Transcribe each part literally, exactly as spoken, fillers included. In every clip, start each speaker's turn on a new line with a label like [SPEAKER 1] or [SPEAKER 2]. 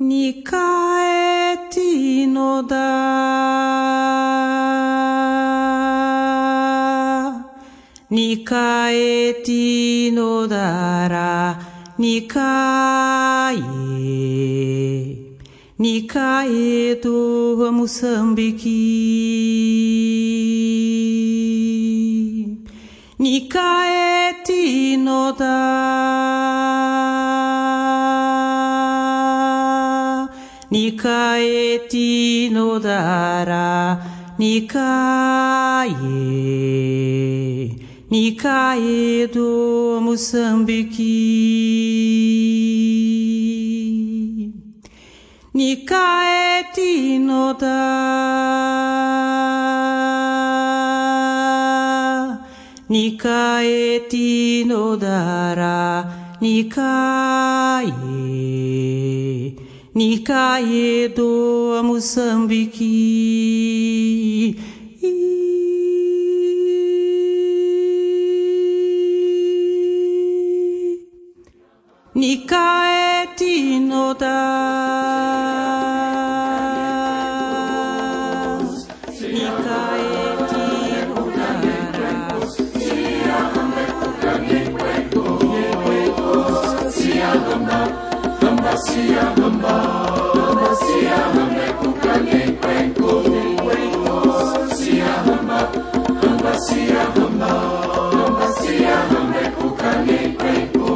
[SPEAKER 1] Nikaeti no da Nikaeti no dara Nikae Nikae do Moçambique Nikaeti no da Nikaeti no dara Nikae Nikae do Moçambique Nikaeti no da Nikaeti no dara Nikae Nikae do Moçambique Nikaeti no da Nikaeti no dara
[SPEAKER 2] Sia hamba, hamba sia hamba, hamba sia hamba kukane kwenko, sia hamba, hamba sia hamba, hamba sia hamba kukane kwenko.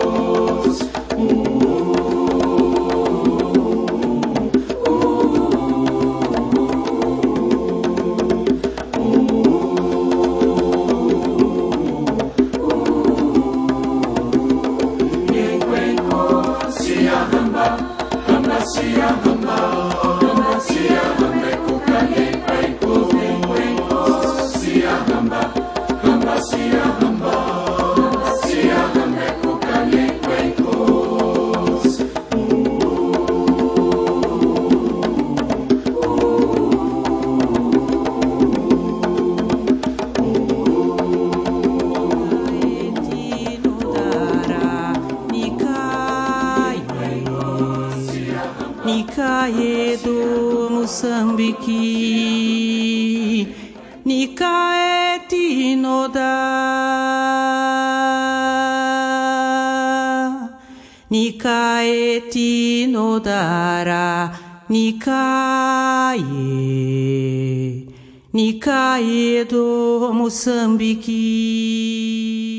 [SPEAKER 2] Sia hamba, hamba sia hamba kukane kwenko, sia hamba, hamba sia hamba, hamba sia hamba kukane kwenko.
[SPEAKER 1] Nikae do Moçambique Nikaeti no da Nikaeti no dara Nikae Nikae do Moçambique